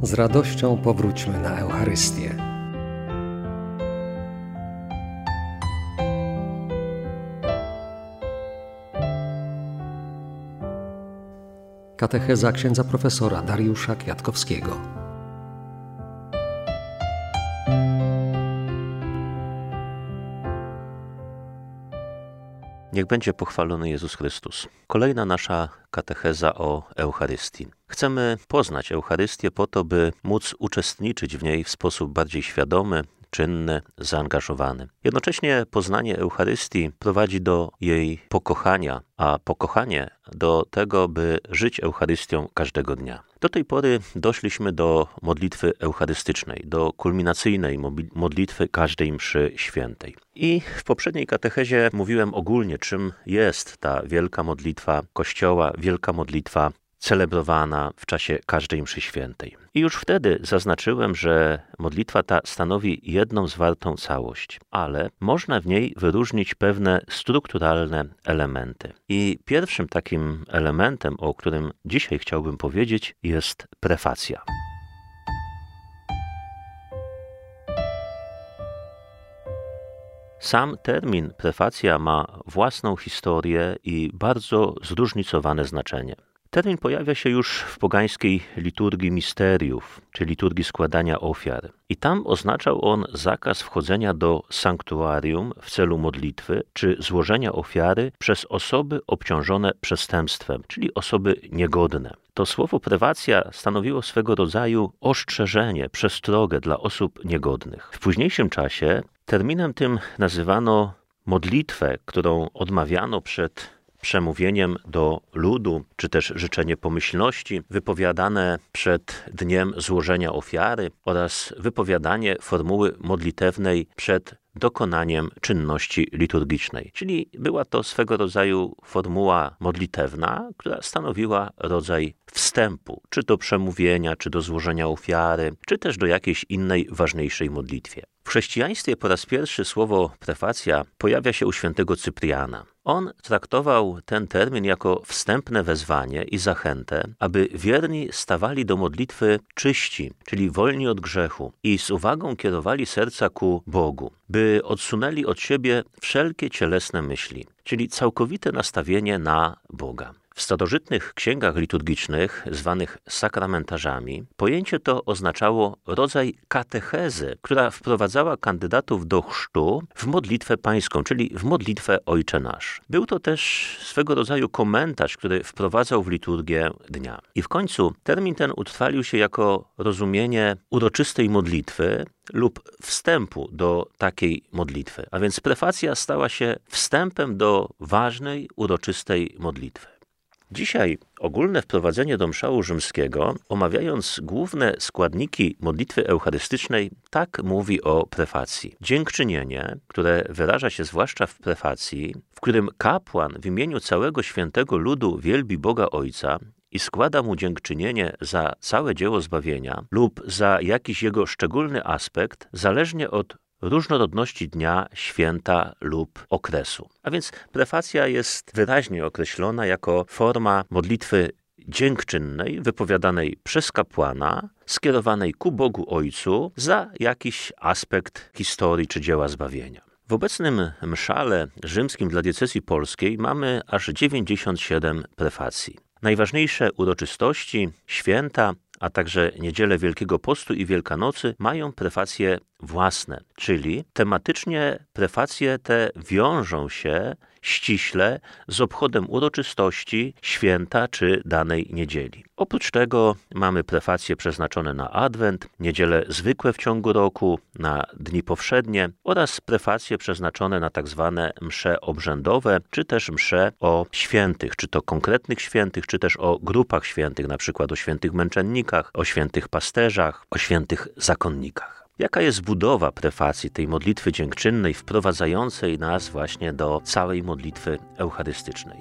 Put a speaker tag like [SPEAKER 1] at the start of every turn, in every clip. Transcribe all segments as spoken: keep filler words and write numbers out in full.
[SPEAKER 1] Z radością powróćmy na Eucharystię. Katecheza księdza profesora Dariusza Kwiatkowskiego.
[SPEAKER 2] Niech będzie pochwalony Jezus Chrystus. Kolejna nasza katecheza o Eucharystii. Chcemy poznać Eucharystię po to, by móc uczestniczyć w niej w sposób bardziej świadomy, czynny, zaangażowany. Jednocześnie poznanie Eucharystii prowadzi do jej pokochania, a pokochanie do tego, by żyć Eucharystią każdego dnia. Do tej pory doszliśmy do modlitwy eucharystycznej, do kulminacyjnej modlitwy każdej mszy świętej. I w poprzedniej katechezie mówiłem ogólnie, czym jest ta wielka modlitwa Kościoła, wielka modlitwa celebrowana w czasie każdej mszy świętej. I już wtedy zaznaczyłem, że modlitwa ta stanowi jedną zwartą całość, ale można w niej wyróżnić pewne strukturalne elementy. I pierwszym takim elementem, o którym dzisiaj chciałbym powiedzieć, jest prefacja. Sam termin prefacja ma własną historię i bardzo zróżnicowane znaczenie. Termin pojawia się już w pogańskiej liturgii misteriów, czy liturgii składania ofiar. I tam oznaczał on zakaz wchodzenia do sanktuarium w celu modlitwy, czy złożenia ofiary przez osoby obciążone przestępstwem, czyli osoby niegodne. To słowo prefacja stanowiło swego rodzaju ostrzeżenie, przestrogę dla osób niegodnych. W późniejszym czasie terminem tym nazywano modlitwę, którą odmawiano przed przemówieniem do ludu, czy też życzenie pomyślności, wypowiadane przed dniem złożenia ofiary oraz wypowiadanie formuły modlitewnej przed dokonaniem czynności liturgicznej. Czyli była to swego rodzaju formuła modlitewna, która stanowiła rodzaj wstępu, czy do przemówienia, czy do złożenia ofiary, czy też do jakiejś innej ważniejszej modlitwie. W chrześcijaństwie po raz pierwszy słowo prefacja pojawia się u świętego Cypriana. On traktował ten termin jako wstępne wezwanie i zachętę, aby wierni stawali do modlitwy czyści, czyli wolni od grzechu i z uwagą kierowali serca ku Bogu, by odsunęli od siebie wszelkie cielesne myśli, czyli całkowite nastawienie na Boga. W starożytnych księgach liturgicznych, zwanych sakramentarzami, pojęcie to oznaczało rodzaj katechezy, która wprowadzała kandydatów do chrztu w modlitwę pańską, czyli w modlitwę Ojcze Nasz. Był to też swego rodzaju komentarz, który wprowadzał w liturgię dnia. I w końcu termin ten utrwalił się jako rozumienie uroczystej modlitwy lub wstępu do takiej modlitwy. A więc prefacja stała się wstępem do ważnej, uroczystej modlitwy. Dzisiaj ogólne wprowadzenie do mszału rzymskiego, omawiając główne składniki modlitwy eucharystycznej, tak mówi o prefacji. Dziękczynienie, które wyraża się zwłaszcza w prefacji, w którym kapłan w imieniu całego świętego ludu wielbi Boga Ojca i składa mu dziękczynienie za całe dzieło zbawienia lub za jakiś jego szczególny aspekt, zależnie od różnorodności dnia, święta lub okresu. A więc prefacja jest wyraźnie określona jako forma modlitwy dziękczynnej, wypowiadanej przez kapłana, skierowanej ku Bogu Ojcu za jakiś aspekt historii czy dzieła zbawienia. W obecnym mszale rzymskim dla diecezji polskiej mamy aż dziewięćdziesiąt siedem prefacji. Najważniejsze uroczystości, święta, a także niedziele Wielkiego Postu i Wielkanocy mają prefacje własne, czyli tematycznie prefacje te wiążą się ściśle z obchodem uroczystości, święta czy danej niedzieli. Oprócz tego mamy prefacje przeznaczone na Adwent, niedziele zwykłe w ciągu roku, na dni powszednie oraz prefacje przeznaczone na tak zwane msze obrzędowe, czy też msze o świętych, czy to konkretnych świętych, czy też o grupach świętych, na przykład o świętych męczennikach, o świętych pasterzach, o świętych zakonnikach. Jaka jest budowa prefacji, tej modlitwy dziękczynnej, wprowadzającej nas właśnie do całej modlitwy eucharystycznej?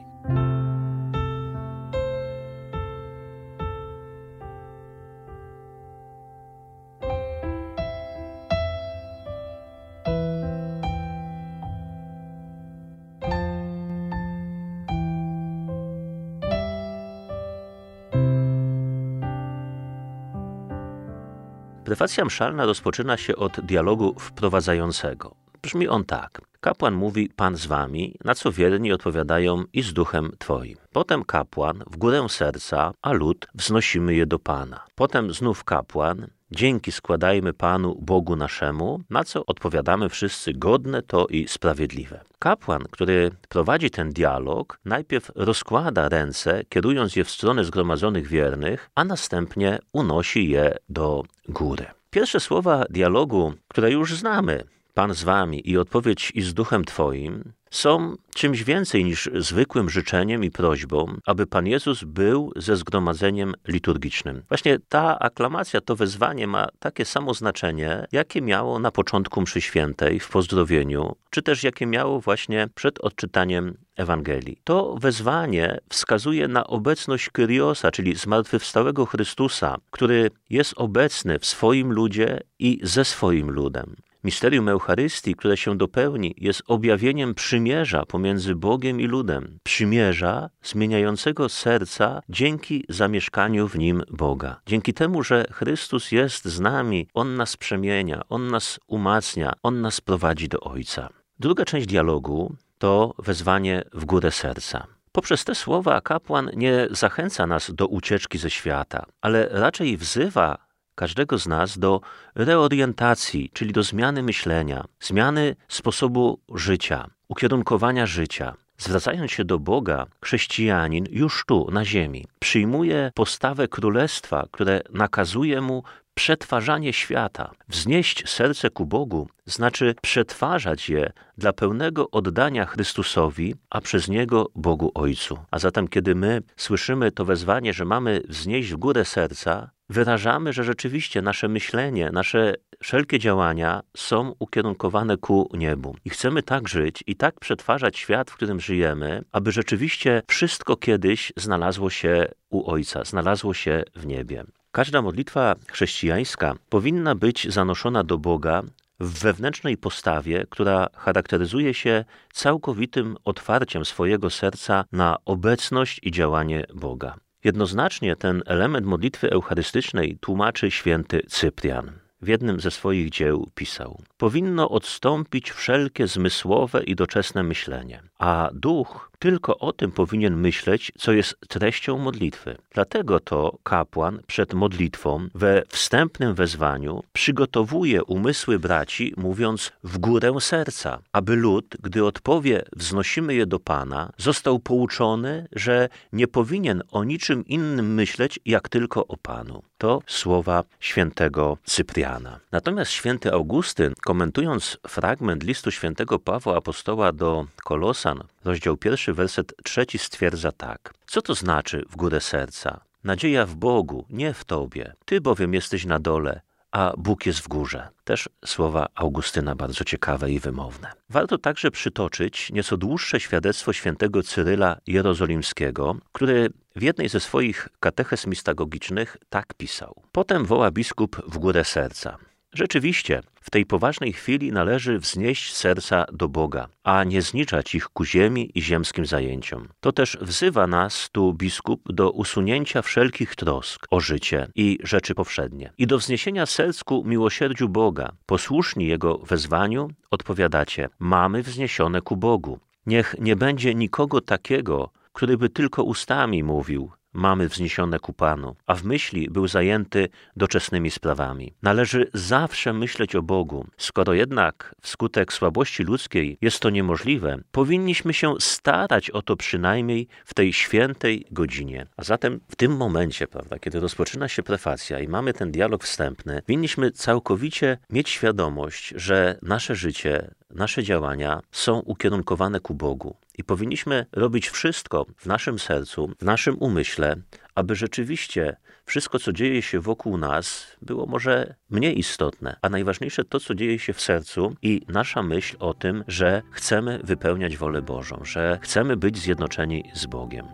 [SPEAKER 2] Prefacja mszalna rozpoczyna się od dialogu wprowadzającego. Brzmi on tak. Kapłan mówi: Pan z wami, na co wierni odpowiadają: i z duchem twoim. Potem kapłan w górę serca, a lud wznosimy je do Pana. Potem znów kapłan: dzięki składajmy Panu Bogu naszemu, na co odpowiadamy wszyscy: godne to i sprawiedliwe. Kapłan, który prowadzi ten dialog, najpierw rozkłada ręce, kierując je w stronę zgromadzonych wiernych, a następnie unosi je do góry. Pierwsze słowa dialogu, które już znamy, Pan z wami i odpowiedź: i z duchem twoim, są czymś więcej niż zwykłym życzeniem i prośbą, aby Pan Jezus był ze zgromadzeniem liturgicznym. Właśnie ta aklamacja, to wezwanie ma takie samo znaczenie, jakie miało na początku mszy świętej w pozdrowieniu, czy też jakie miało właśnie przed odczytaniem Ewangelii. To wezwanie wskazuje na obecność Kyriosa, czyli zmartwychwstałego Chrystusa, który jest obecny w swoim ludzie i ze swoim ludem. Misterium Eucharystii, które się dopełni, jest objawieniem przymierza pomiędzy Bogiem i ludem. Przymierza zmieniającego serca dzięki zamieszkaniu w nim Boga. Dzięki temu, że Chrystus jest z nami, On nas przemienia, On nas umacnia, On nas prowadzi do Ojca. Druga część dialogu to wezwanie w górę serca. Poprzez te słowa kapłan nie zachęca nas do ucieczki ze świata, ale raczej wzywa każdego z nas do reorientacji, czyli do zmiany myślenia, zmiany sposobu życia, ukierunkowania życia. Zwracając się do Boga, chrześcijanin już tu, na ziemi, przyjmuje postawę królestwa, które nakazuje mu przetwarzanie świata. Wznieść serce ku Bogu znaczy przetwarzać je dla pełnego oddania Chrystusowi, a przez Niego Bogu Ojcu. A zatem, kiedy my słyszymy to wezwanie, że mamy wznieść w górę serca, wyrażamy, że rzeczywiście nasze myślenie, nasze wszelkie działania są ukierunkowane ku niebu. I chcemy tak żyć i tak przetwarzać świat, w którym żyjemy, aby rzeczywiście wszystko kiedyś znalazło się u Ojca, znalazło się w niebie. Każda modlitwa chrześcijańska powinna być zanoszona do Boga w wewnętrznej postawie, która charakteryzuje się całkowitym otwarciem swojego serca na obecność i działanie Boga. Jednoznacznie ten element modlitwy eucharystycznej tłumaczy święty Cyprian. W jednym ze swoich dzieł pisał: powinno odstąpić wszelkie zmysłowe i doczesne myślenie, a duch tylko o tym powinien myśleć, co jest treścią modlitwy. Dlatego to kapłan przed modlitwą we wstępnym wezwaniu przygotowuje umysły braci, mówiąc w górę serca, aby lud, gdy odpowie wznosimy je do Pana, został pouczony, że nie powinien o niczym innym myśleć, jak tylko o Panu. To słowa świętego Cypriana. Natomiast święty Augustyn, komentując fragment listu świętego Pawła Apostoła do Kolosan, rozdział pierwszy, werset trzeci, stwierdza tak. Co to znaczy w górę serca? Nadzieja w Bogu, nie w Tobie. Ty bowiem jesteś na dole, a Bóg jest w górze. Też słowa Augustyna bardzo ciekawe i wymowne. Warto także przytoczyć nieco dłuższe świadectwo świętego Cyryla Jerozolimskiego, który w jednej ze swoich katechez mistagogicznych tak pisał. Potem woła biskup w górę serca. Rzeczywiście, w tej poważnej chwili należy wznieść serca do Boga, a nie zniczać ich ku ziemi i ziemskim zajęciom. To też wzywa nas tu biskup do usunięcia wszelkich trosk o życie i rzeczy powszednie i do wzniesienia serc ku miłosierdziu Boga. Posłuszni Jego wezwaniu odpowiadacie: mamy wzniesione ku Bogu. Niech nie będzie nikogo takiego, który by tylko ustami mówił: mamy wzniesione ku Panu, a w myśli był zajęty doczesnymi sprawami. Należy zawsze myśleć o Bogu. Skoro jednak wskutek słabości ludzkiej jest to niemożliwe, powinniśmy się starać o to przynajmniej w tej świętej godzinie. A zatem w tym momencie, prawda, kiedy rozpoczyna się prefacja i mamy ten dialog wstępny, powinniśmy całkowicie mieć świadomość, że nasze życie, nasze działania są ukierunkowane ku Bogu. I powinniśmy robić wszystko w naszym sercu, w naszym umyśle, aby rzeczywiście wszystko, co dzieje się wokół nas, było może mniej istotne, a najważniejsze to, co dzieje się w sercu i nasza myśl o tym, że chcemy wypełniać wolę Bożą, że chcemy być zjednoczeni z Bogiem.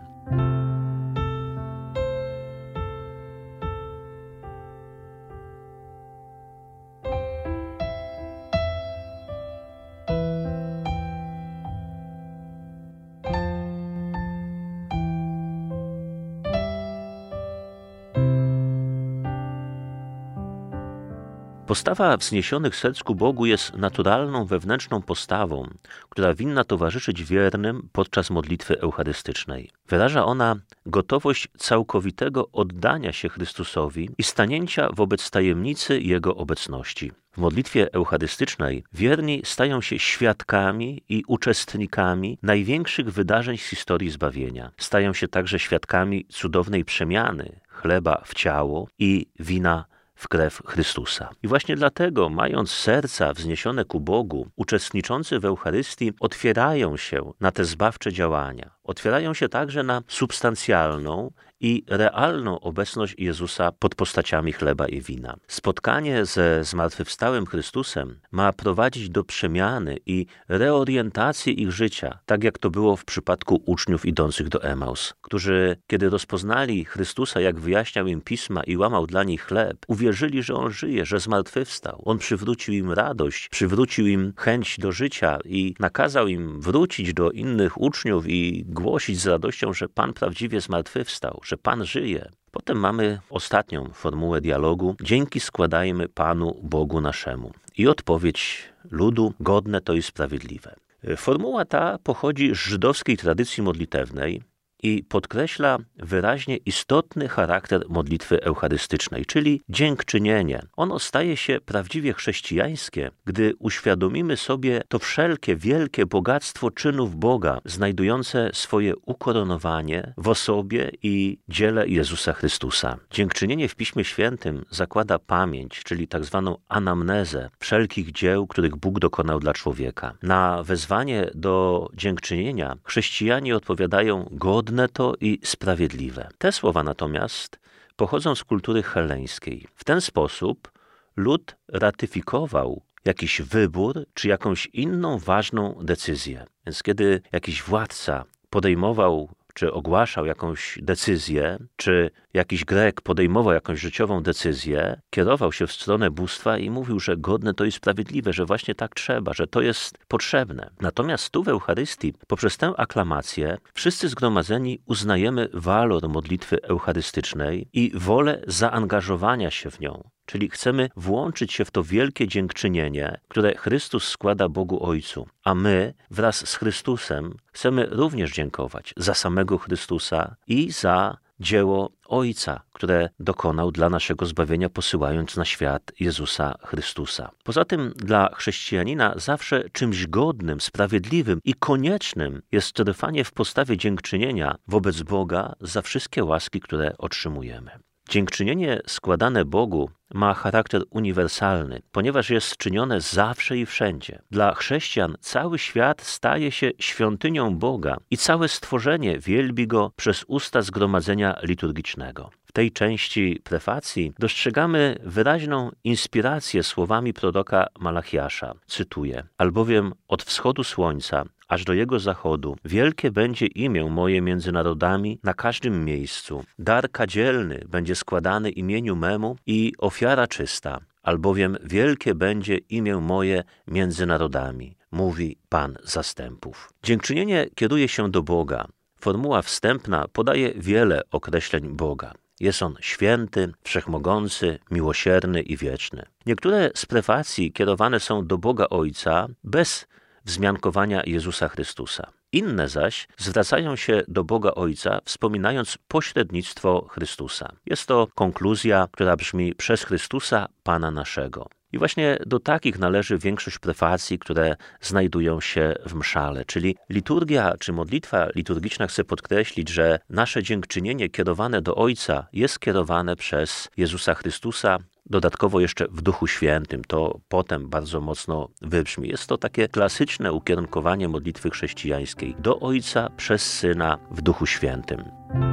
[SPEAKER 2] Postawa wzniesionych serc ku Bogu jest naturalną wewnętrzną postawą, która winna towarzyszyć wiernym podczas modlitwy eucharystycznej. Wyraża ona gotowość całkowitego oddania się Chrystusowi i stanięcia wobec tajemnicy Jego obecności. W modlitwie eucharystycznej wierni stają się świadkami i uczestnikami największych wydarzeń z historii zbawienia. Stają się także świadkami cudownej przemiany chleba w ciało i wina w krew Chrystusa. I właśnie dlatego, mając serca wzniesione ku Bogu, uczestniczący w Eucharystii otwierają się na te zbawcze działania. Otwierają się także na substancjalną i realną obecność Jezusa pod postaciami chleba i wina. Spotkanie ze zmartwychwstałym Chrystusem ma prowadzić do przemiany i reorientacji ich życia, tak jak to było w przypadku uczniów idących do Emaus, którzy, kiedy rozpoznali Chrystusa, jak wyjaśniał im Pisma i łamał dla nich chleb, uwierzyli, że On żyje, że zmartwychwstał. On przywrócił im radość, przywrócił im chęć do życia i nakazał im wrócić do innych uczniów i głosić z radością, że Pan prawdziwie zmartwychwstał, że Pan żyje. Potem mamy ostatnią formułę dialogu. Dzięki składajmy Panu Bogu naszemu. I odpowiedź ludu: godne to i sprawiedliwe. Formuła ta pochodzi z żydowskiej tradycji modlitewnej i podkreśla wyraźnie istotny charakter modlitwy eucharystycznej, czyli dziękczynienie. Ono staje się prawdziwie chrześcijańskie, gdy uświadomimy sobie to wszelkie wielkie bogactwo czynów Boga, znajdujące swoje ukoronowanie w osobie i dziele Jezusa Chrystusa. Dziękczynienie w Piśmie Świętym zakłada pamięć, czyli tak zwaną anamnezę wszelkich dzieł, których Bóg dokonał dla człowieka. Na wezwanie do dziękczynienia chrześcijanie odpowiadają: godne to i sprawiedliwe. Te słowa natomiast pochodzą z kultury helleńskiej. W ten sposób lud ratyfikował jakiś wybór czy jakąś inną ważną decyzję. Więc kiedy jakiś władca podejmował czy ogłaszał jakąś decyzję, czy jakiś Grek podejmował jakąś życiową decyzję, kierował się w stronę bóstwa i mówił, że godne to i sprawiedliwe, że właśnie tak trzeba, że to jest potrzebne. Natomiast tu w Eucharystii, poprzez tę aklamację, wszyscy zgromadzeni uznajemy walor modlitwy eucharystycznej i wolę zaangażowania się w nią. Czyli chcemy włączyć się w to wielkie dziękczynienie, które Chrystus składa Bogu Ojcu, a my wraz z Chrystusem chcemy również dziękować za samego Chrystusa i za dzieło Ojca, które dokonał dla naszego zbawienia, posyłając na świat Jezusa Chrystusa. Poza tym dla chrześcijanina zawsze czymś godnym, sprawiedliwym i koniecznym jest trwanie w postawie dziękczynienia wobec Boga za wszystkie łaski, które otrzymujemy. Dziękczynienie składane Bogu ma charakter uniwersalny, ponieważ jest czynione zawsze i wszędzie. Dla chrześcijan cały świat staje się świątynią Boga i całe stworzenie wielbi Go przez usta zgromadzenia liturgicznego. W tej części prefacji dostrzegamy wyraźną inspirację słowami proroka Malachiasza. Cytuję: albowiem od wschodu słońca aż do jego zachodu wielkie będzie imię moje między narodami na każdym miejscu. Dar kadzielny będzie składany imieniu memu i ofiara czysta, albowiem wielkie będzie imię moje między narodami, mówi Pan zastępów. Dziękczynienie kieruje się do Boga. Formuła wstępna podaje wiele określeń Boga. Jest On święty, wszechmogący, miłosierny i wieczny. Niektóre z prefacji kierowane są do Boga Ojca bez wzmiankowania Jezusa Chrystusa. Inne zaś zwracają się do Boga Ojca, wspominając pośrednictwo Chrystusa. Jest to konkluzja, która brzmi: przez Chrystusa Pana naszego. I właśnie do takich należy większość prefacji, które znajdują się w mszale. Czyli liturgia czy modlitwa liturgiczna chce podkreślić, że nasze dziękczynienie kierowane do Ojca jest kierowane przez Jezusa Chrystusa, dodatkowo jeszcze w Duchu Świętym. To potem bardzo mocno wybrzmi. Jest to takie klasyczne ukierunkowanie modlitwy chrześcijańskiej do Ojca przez Syna w Duchu Świętym.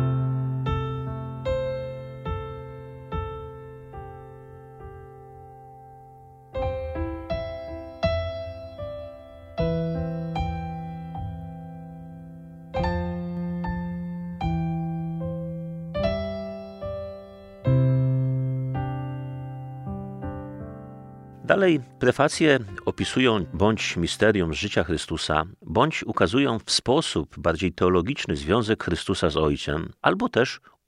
[SPEAKER 2] Dalej prefacje opisują bądź misterium z życia Chrystusa, bądź ukazują w sposób bardziej teologiczny związek Chrystusa z Ojcem, albo też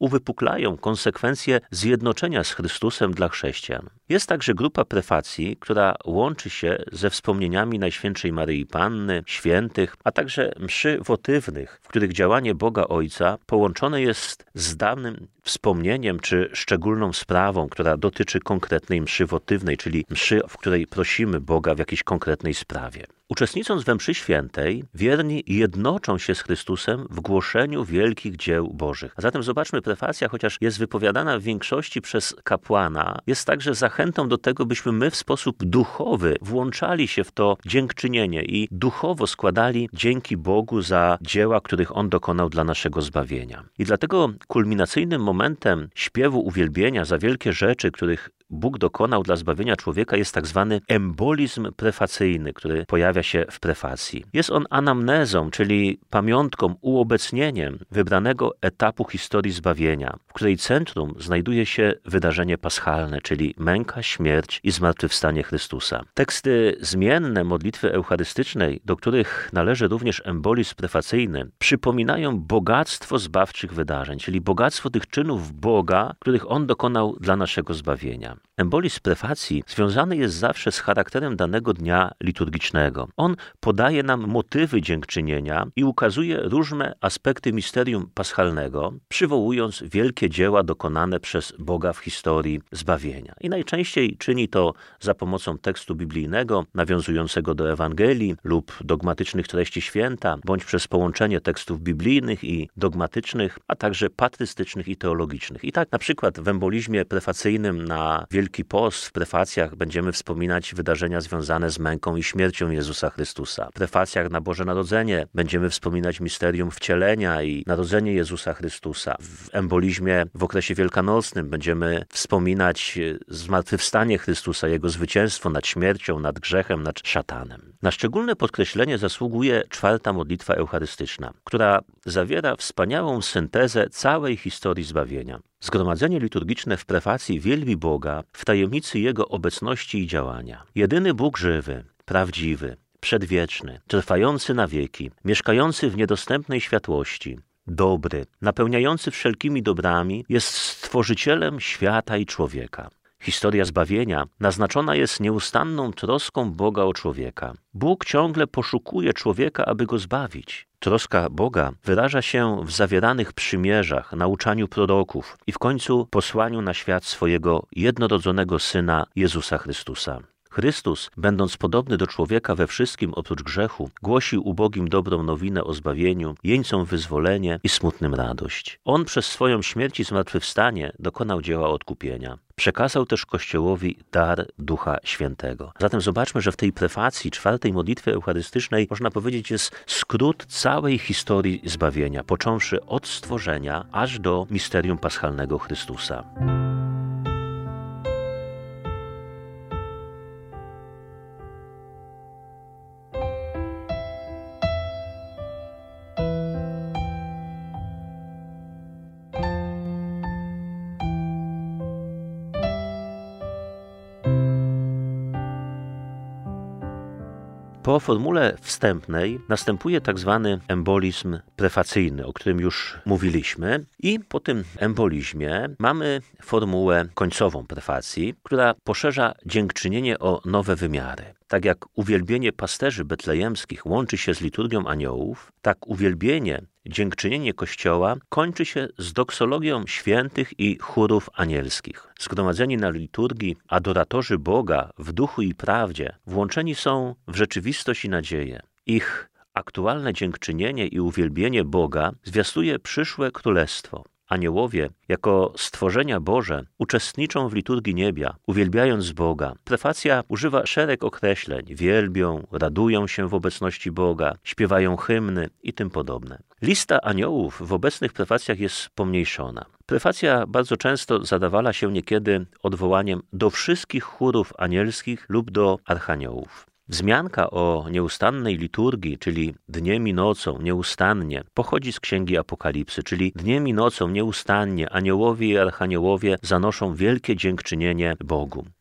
[SPEAKER 2] uwypuklają konsekwencje zjednoczenia z Chrystusem dla chrześcijan. Jest także grupa prefacji, która łączy się ze wspomnieniami Najświętszej Maryi Panny, świętych, a także mszy wotywnych, w których działanie Boga Ojca połączone jest z dawnym wspomnieniem czy szczególną sprawą, która dotyczy konkretnej mszy wotywnej, czyli mszy, w której prosimy Boga w jakiejś konkretnej sprawie. Uczestnicząc we mszy świętej, wierni jednoczą się z Chrystusem w głoszeniu wielkich dzieł Bożych. A zatem zobaczmy, prefacja, chociaż jest wypowiadana w większości przez kapłana, jest także zachętą do tego, byśmy my w sposób duchowy włączali się w to dziękczynienie i duchowo składali dzięki Bogu za dzieła, których On dokonał dla naszego zbawienia. I dlatego kulminacyjnym momentem śpiewu uwielbienia za wielkie rzeczy, których Bóg dokonał dla zbawienia człowieka, jest tak zwany embolizm prefacyjny, który pojawia się w prefacji. Jest on anamnezą, czyli pamiątką, uobecnieniem wybranego etapu historii zbawienia, w której centrum znajduje się wydarzenie paschalne, czyli męka, śmierć i zmartwychwstanie Chrystusa. Teksty zmienne modlitwy eucharystycznej, do których należy również embolizm prefacyjny, przypominają bogactwo zbawczych wydarzeń, czyli bogactwo tych czynów Boga, których On dokonał dla naszego zbawienia. Embolizm prefacji związany jest zawsze z charakterem danego dnia liturgicznego. On podaje nam motywy dziękczynienia i ukazuje różne aspekty misterium paschalnego, przywołując wielkie dzieła dokonane przez Boga w historii zbawienia. I najczęściej czyni to za pomocą tekstu biblijnego, nawiązującego do Ewangelii lub dogmatycznych treści święta, bądź przez połączenie tekstów biblijnych i dogmatycznych, a także patrystycznych i teologicznych. I tak na przykład w embolizmie prefacyjnym na Wielki Post w prefacjach będziemy wspominać wydarzenia związane z męką i śmiercią Jezusa Chrystusa. W prefacjach na Boże Narodzenie będziemy wspominać misterium wcielenia i narodzenie Jezusa Chrystusa. W embolizmie w okresie wielkanocnym będziemy wspominać zmartwychwstanie Chrystusa, Jego zwycięstwo nad śmiercią, nad grzechem, nad szatanem. Na szczególne podkreślenie zasługuje czwarta modlitwa eucharystyczna, która zawiera wspaniałą syntezę całej historii zbawienia. Zgromadzenie liturgiczne w prefacji wielbi Boga w tajemnicy Jego obecności i działania. Jedyny Bóg żywy, prawdziwy, przedwieczny, trwający na wieki, mieszkający w niedostępnej światłości, dobry, napełniający wszelkimi dobrami, jest stworzycielem świata i człowieka. Historia zbawienia naznaczona jest nieustanną troską Boga o człowieka. Bóg ciągle poszukuje człowieka, aby go zbawić. Troska Boga wyraża się w zawieranych przymierzach, nauczaniu proroków i w końcu posłaniu na świat swojego jednorodzonego Syna Jezusa Chrystusa. Chrystus, będąc podobny do człowieka we wszystkim oprócz grzechu, głosił ubogim dobrą nowinę o zbawieniu, jeńcom wyzwolenie i smutnym radość. On przez swoją śmierć i zmartwychwstanie dokonał dzieła odkupienia. Przekazał też Kościołowi dar Ducha Świętego. Zatem zobaczmy, że w tej prefacji czwartej modlitwy eucharystycznej, można powiedzieć, jest skrót całej historii zbawienia, począwszy od stworzenia aż do misterium paschalnego Chrystusa. Po formule wstępnej następuje tak zwany embolizm prefacyjny, o którym już mówiliśmy, i po tym embolizmie mamy formułę końcową prefacji, która poszerza dziękczynienie o nowe wymiary. Tak jak uwielbienie pasterzy betlejemskich łączy się z liturgią aniołów, tak uwielbienie, dziękczynienie Kościoła kończy się z doksologią świętych i chórów anielskich. Zgromadzeni na liturgii adoratorzy Boga w duchu i prawdzie włączeni są w rzeczywistość i nadzieję. Ich aktualne dziękczynienie i uwielbienie Boga zwiastuje przyszłe królestwo. Aniołowie, jako stworzenia Boże, uczestniczą w liturgii niebia, uwielbiając Boga. Prefacja używa szereg określeń, wielbią, radują się w obecności Boga, śpiewają hymny i tym podobne. Lista aniołów w obecnych prefacjach jest pomniejszona. Prefacja bardzo często zadawala się niekiedy odwołaniem do wszystkich chórów anielskich lub do archaniołów. Wzmianka o nieustannej liturgii, czyli dniem i nocą nieustannie, pochodzi z Księgi Apokalipsy, czyli dniem i nocą nieustannie aniołowie i archaniołowie zanoszą wielkie dziękczynienie Bogu.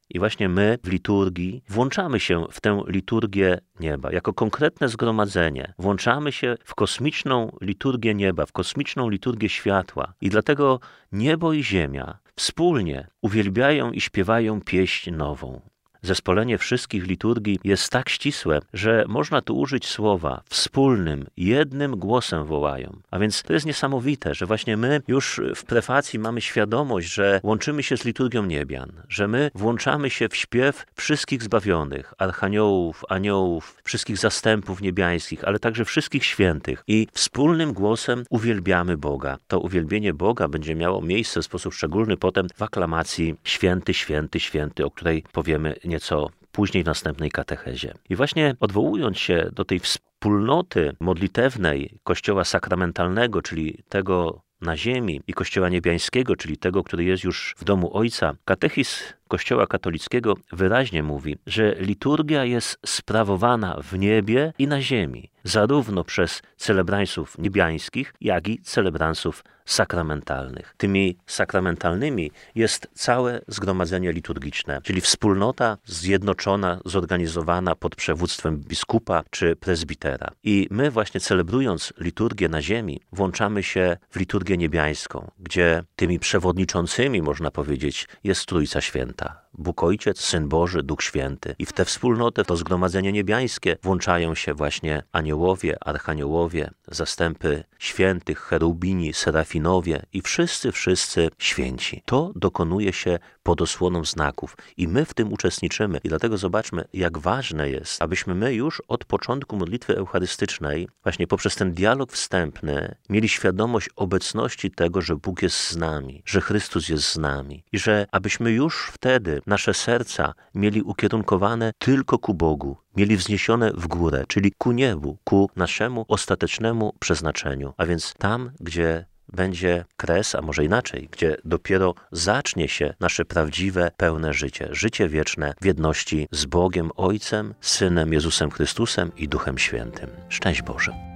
[SPEAKER 2] I właśnie my w liturgii włączamy się w tę liturgię nieba, jako konkretne zgromadzenie. Włączamy się w kosmiczną liturgię nieba, w kosmiczną liturgię światła. I dlatego niebo i ziemia wspólnie uwielbiają i śpiewają pieśń nową. Zespolenie wszystkich liturgii jest tak ścisłe, że można tu użyć słowa wspólnym, jednym głosem wołają. A więc to jest niesamowite, że właśnie my już w prefacji mamy świadomość, że łączymy się z liturgią niebian, że my włączamy się w śpiew wszystkich zbawionych, archaniołów, aniołów, wszystkich zastępów niebiańskich, ale także wszystkich świętych i wspólnym głosem uwielbiamy Boga. To uwielbienie Boga będzie miało miejsce w sposób szczególny potem w aklamacji święty, święty, święty, o której powiemy nieco później w następnej katechezie. I właśnie odwołując się do tej wspólnoty modlitewnej Kościoła sakramentalnego, czyli tego na ziemi, i Kościoła niebiańskiego, czyli tego, który jest już w domu Ojca, katechizm Kościoła katolickiego wyraźnie mówi, że liturgia jest sprawowana w niebie i na ziemi, zarówno przez celebransów niebiańskich, jak i celebransów sakramentalnych. Tymi sakramentalnymi jest całe zgromadzenie liturgiczne, czyli wspólnota zjednoczona, zorganizowana pod przewództwem biskupa czy prezbitera. I my właśnie celebrując liturgię na ziemi, włączamy się w liturgię niebiańską, gdzie tymi przewodniczącymi, można powiedzieć, jest Trójca Święta. Bóg Ojciec, Syn Boży, Duch Święty. I w tę wspólnotę, w to zgromadzenie niebiańskie włączają się właśnie aniołowie, archaniołowie, zastępy świętych, cherubini, serafinowie i wszyscy, wszyscy święci. To dokonuje się pod osłoną znaków i my w tym uczestniczymy. I dlatego zobaczmy, jak ważne jest, abyśmy my już od początku modlitwy eucharystycznej, właśnie poprzez ten dialog wstępny, mieli świadomość obecności tego, że Bóg jest z nami, że Chrystus jest z nami i że abyśmy już wtedy nasze serca mieli ukierunkowane tylko ku Bogu, mieli wzniesione w górę, czyli ku niebu, ku naszemu ostatecznemu przeznaczeniu. A więc tam, gdzie będzie kres, a może inaczej, gdzie dopiero zacznie się nasze prawdziwe, pełne życie. Życie wieczne w jedności z Bogiem Ojcem, Synem Jezusem Chrystusem i Duchem Świętym. Szczęść Boże.